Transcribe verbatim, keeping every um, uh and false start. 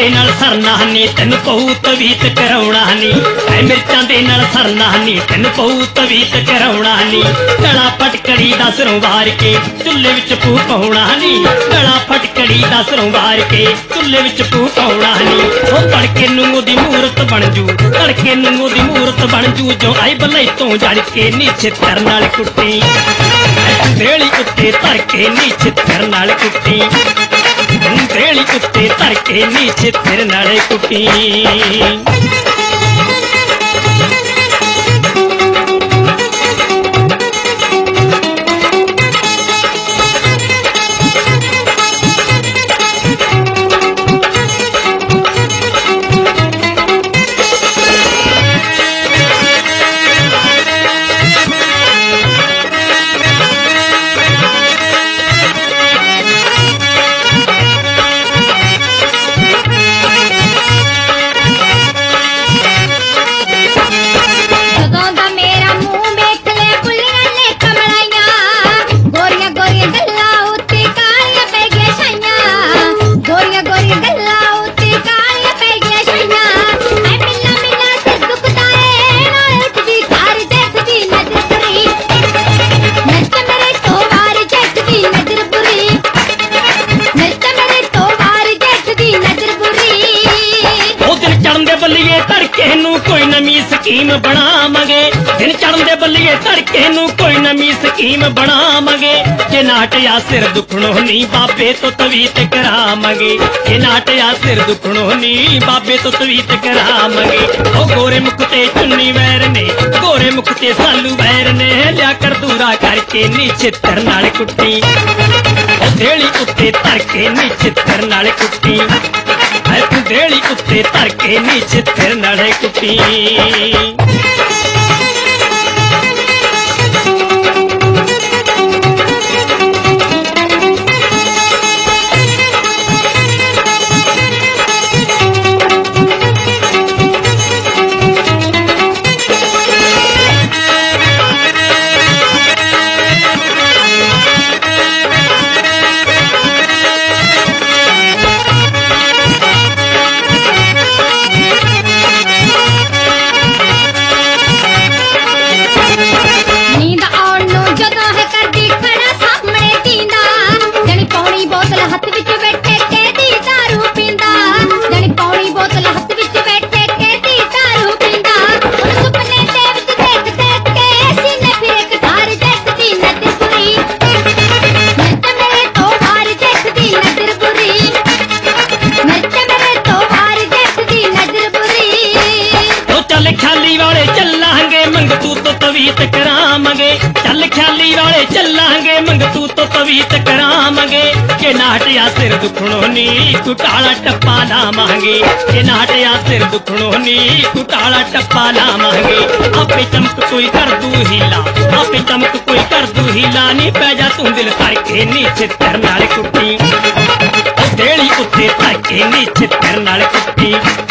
दे नाल सरना नी तैनूं पऊ तवीत कराउणा नी ऐ मिर्चां दे नाल सरना नी तैनूं पऊ तवीत कराउणा नी गला फटकड़ी दा सिरों वार के चुल्हे विच पू पाउणा नी गला फटकड़ी दा सिरों वार के चुल्हे विच पू पाउणा नी ओ तड़के नूं ओदी मूरत बन जू तड़के नूं ओदी मूरत बन जू जो आई बलई तों जड़ के नी छित्तर नाल कुट्टी देली उत्ते धर के नी छित्तर नाल कुट्टी देली उत्ते धर के नी छित्तर नाल कुट्टी कोई नवी स्कीम बनावांगे दिन चढ़दे बल्लीए तड़के नूं कोई नवी स्कीम बनावांगे जे नाटिया सिर दुखणो नी बाबे तो तवीत करावांगे जे नाटिया सिर दुखणो नी बाबे तो तवीत करावांगे ओ गोरे मुख ते चुन्नी वैर ने गोरे मुख ते सालू वैर ने लिया कर दूरा करके नी छित्तर नाल कुट्टी ओ देली उत्ते धर के नी छित्तर नाल कुट्टी देली उत्ते धर के नी छित्तर नाल कुट्टी तवीत करावांगे चल ख्याली वाले चलांगे मंगतू तो तवीत करावांगे के नाटिया सिर दुखणो नी कुटाला टप्पा लावांगे के नाटिया सिर दुखणो नी कुटाला टप्पा लावांगे आपे चमक कोई कर दू हीला आपे चमक कोई कर दू हीला नी पै जा तू दिल करके नी छित्तर नाल कुट्टी देली उत्ते धर के नी छित्तर नाल कुट्टी